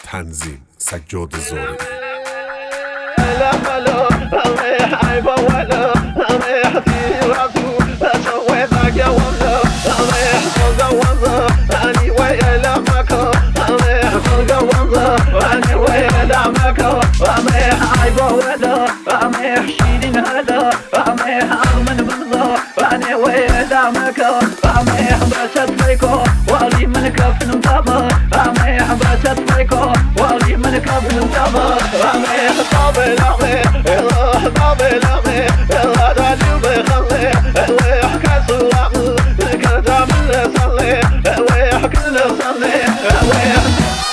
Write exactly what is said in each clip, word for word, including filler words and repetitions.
تنظیم سجاد زارعی. لا ملا رميح عيبه ولا رميح في راسه اسوي ذاك يا ولا رميح فوق وضع اني ويا لمكه رميح فوق وضع اني ويا لمكه رميح عيبه ولا رميح شيلين هذا رميح اغمن بالله اني ويا لمكه رميح بسد فيكو ولي من كفن مطبه رميح بسد فيكو ولي من كفن مطبه رميح طابل الله طابل الله الله دالي بخلي الله يحكي سواه كذا من صلي الله يحكي صلي الله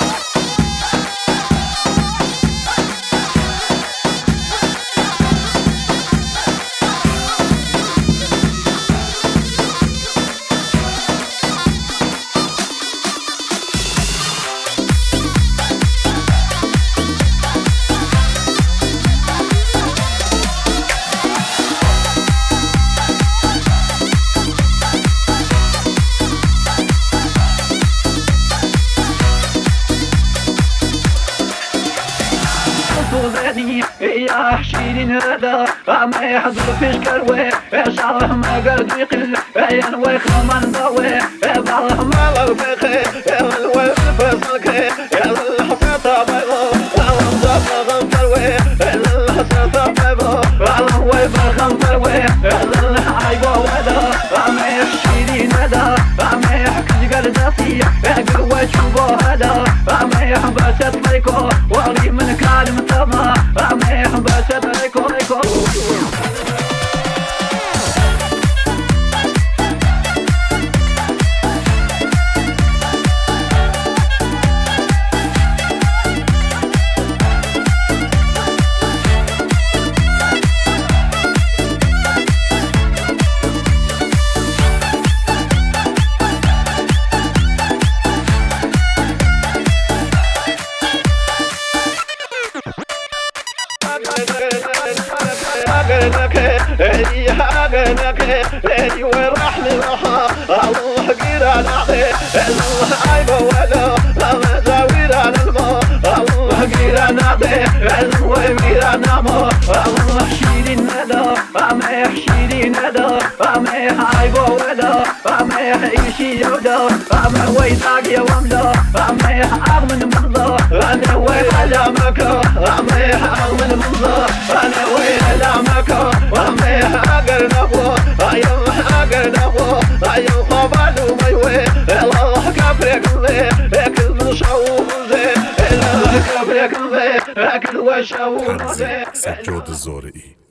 يا حشيرين هذا ما يحضر فيش كروي شعره ما قد يقل يا نوي خمان ضوي بعضه ما لو فيخي يا الوي فصلك يا الحفيطة بيضو الومضة بغم كروي الحسنة بيضو الوي بغم كروي الحايبو ودا ما يحشيرين هذا ما يحكي قرداسي قروي شوبو هذا ما يحبست فيكو ولي من كلمة تما رميح بسد ريكو ريكو أغنك إلي أغنك إلي وراح لروحه الله قير على عقي الله عيبه ولا الله زاوير على الماء الله قير على عقي الله قير على الماء الله شيرين هذا ما يحشيرين هذا ما يعيبه ولا ما يعيشي يودا ما ويتاق يا وملا ما يحق من مضى أنا ويلا مكة ما يحق من مضى أنا ويلا مكة وما يحقر نبوه أيوم حقر نبوه أيوم خبالو ميوي الله كبرك ذي كل من شعوب ذي الله كبرك ذي كل وشعوب ذي سجاد زارعی.